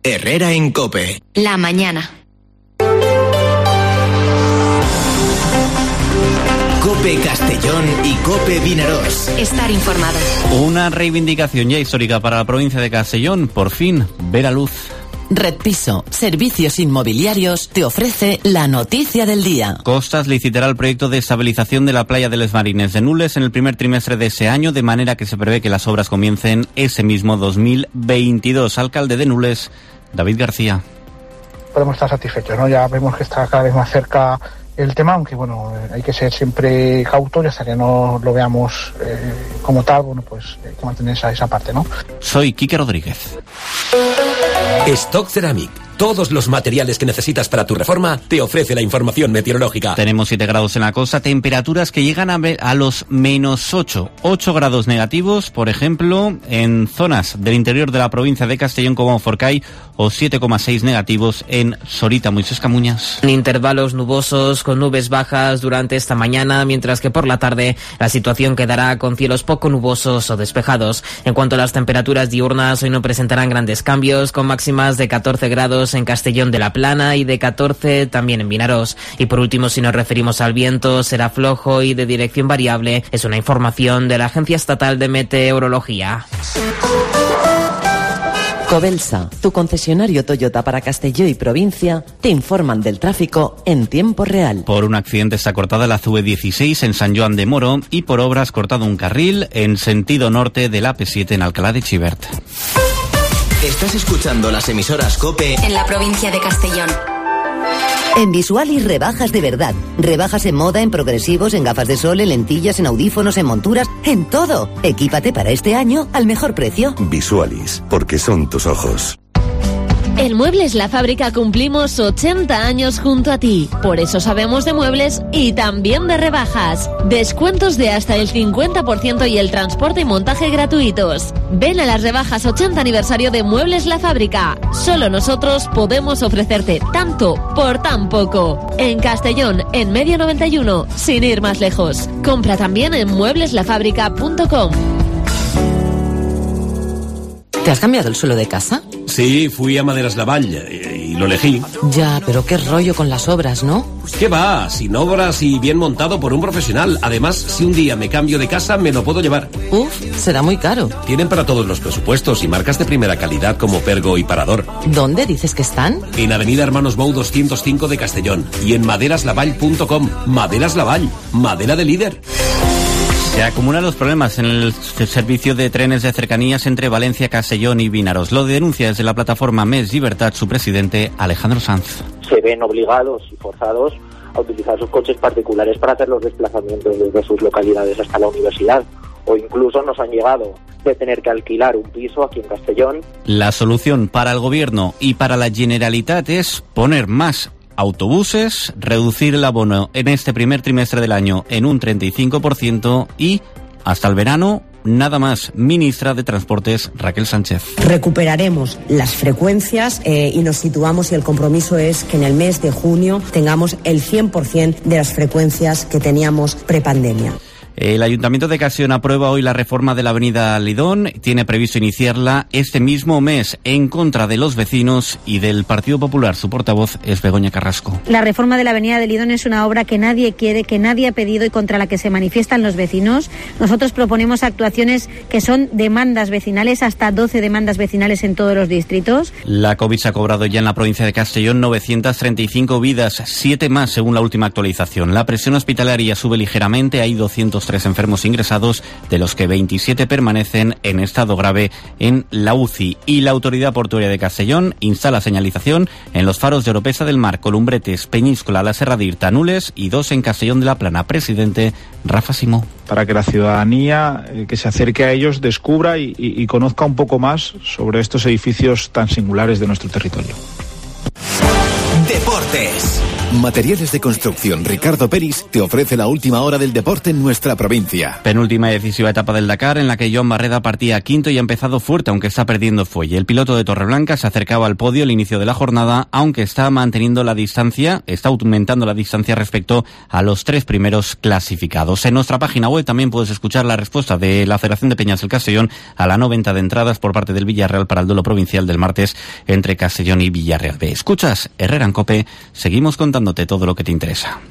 Herrera en COPE. La mañana. COPE Castellón y COPE Vinaròs. Estar informado. Una reivindicación ya histórica para la provincia de Castellón. Por fin, ver a luz. Red Piso, servicios inmobiliarios, te ofrece la noticia del día. Costas licitará el proyecto de estabilización de la playa de Les Marines de Nules en el primer trimestre de ese año, de manera que se prevé que las obras comiencen ese mismo 2022. Alcalde de Nules, David García. Podemos estar satisfechos, ¿no? Ya vemos que está cada vez más cerca el tema, aunque bueno, hay que ser siempre cautos y hasta que no lo veamos como tal, bueno, pues hay que mantener esa parte, ¿no? Soy Quique Rodríguez. Stock Ceramic. Todos los materiales que necesitas para tu reforma te ofrece la información meteorológica. Tenemos 7 grados en la costa, temperaturas que llegan a los -8. 8 grados negativos, por ejemplo, en zonas del interior de la provincia de Castellón como Forcay, o 7,6 negativos en Sorita. Moisés Camuñas. Intervalos nubosos con nubes bajas durante esta mañana, mientras que por la tarde la situación quedará con cielos poco nubosos o despejados. En cuanto a las temperaturas diurnas, hoy no presentarán grandes cambios, con máximas de 14 grados en Castellón de la Plana y de 14 también en Vinaròs. Y por último, si nos referimos al viento, será flojo y de dirección variable. Es una información de la Agencia Estatal de Meteorología. Covelsa, tu concesionario Toyota para Castelló y provincia, te informan del tráfico en tiempo real. Por un accidente está cortada la CUE16 en San Joan de Moro y por obras cortado un carril en sentido norte de la AP7 en Alcalá de Xivert. Estás escuchando las emisoras COPE en la provincia de Castellón. En Visualis rebajas de verdad. Rebajas en moda, en progresivos, en gafas de sol, en lentillas, en audífonos, en monturas, en todo. Equípate para este año al mejor precio. Visualis, porque son tus ojos. En Muebles La Fábrica cumplimos 80 años junto a ti. Por eso sabemos de muebles y también de rebajas. Descuentos de hasta el 50% y el transporte y montaje gratuitos. Ven a las rebajas 80 aniversario de Muebles La Fábrica. Solo nosotros podemos ofrecerte tanto por tan poco. En Castellón, en Medio 91, sin ir más lejos. Compra también en muebleslafábrica.com. ¿Te has cambiado el suelo de casa? Sí, fui a Maderas Lavall y lo elegí. Ya, pero qué rollo con las obras, ¿no? ¿Qué va? Sin obras y bien montado por un profesional. Además, si un día me cambio de casa, me lo puedo llevar. Uf, será muy caro. Tienen para todos los presupuestos y marcas de primera calidad como Pergo y Parador. ¿Dónde dices que están? En Avenida Hermanos Bou 205 de Castellón y en maderaslavall.com. Maderas Lavall, madera de líder. Se acumulan los problemas en el servicio de trenes de cercanías entre Valencia, Castellón y Vinaròs. Lo denuncia desde la plataforma Més Llibertat su presidente Alejandro Sanz. Se ven obligados y forzados a utilizar sus coches particulares para hacer los desplazamientos desde sus localidades hasta la universidad. O incluso nos han llegado de tener que alquilar un piso aquí en Castellón. La solución para el gobierno y para la Generalitat es poner más autobuses, reducir el abono en este primer trimestre del año en un 35% y, hasta el verano, nada más. Ministra de Transportes, Raquel Sánchez. Recuperaremos las frecuencias y nos situamos, y el compromiso es que en el mes de junio tengamos el 100% de las frecuencias que teníamos prepandemia. El Ayuntamiento de Castellón aprueba hoy la reforma de la avenida Lidón. Tiene previsto iniciarla este mismo mes en contra de los vecinos y del Partido Popular. Su portavoz es Begoña Carrasco. La reforma de la avenida de Lidón es una obra que nadie quiere, que nadie ha pedido y contra la que se manifiestan los vecinos. Nosotros proponemos actuaciones que son demandas vecinales, hasta 12 demandas vecinales en todos los distritos. La COVID se ha cobrado ya en la provincia de Castellón 935 vidas, 7 más según la última actualización. La presión hospitalaria sube ligeramente, hay 203 enfermos ingresados, de los que 27 permanecen en estado grave en la UCI. Y la Autoridad Portuaria de Castellón instala señalización en los faros de Oropesa del Mar, Columbretes, Peñíscola, La Serra d'Irta, Nules y 2 en Castellón de la Plana. Presidente Rafa Simó. Para que la ciudadanía que se acerque a ellos descubra y conozca un poco más sobre estos edificios tan singulares de nuestro territorio. Deportes. Materiales de construcción Ricardo Peris te ofrece la última hora del deporte en nuestra provincia. Penúltima y decisiva etapa del Dakar, en la que Joan Barreda partía quinto y ha empezado fuerte, aunque está perdiendo fuelle. El piloto de Torreblanca se acercaba al podio al inicio de la jornada, aunque está aumentando la distancia respecto a los 3 primeros clasificados. En nuestra página web también puedes escuchar la respuesta de la Federación de Peñas del Castellón a la no venta de entradas por parte del Villarreal para el duelo provincial del martes entre Castellón y Villarreal B. Escuchas Herrera en COPE, seguimos contándote todo lo que te interesa.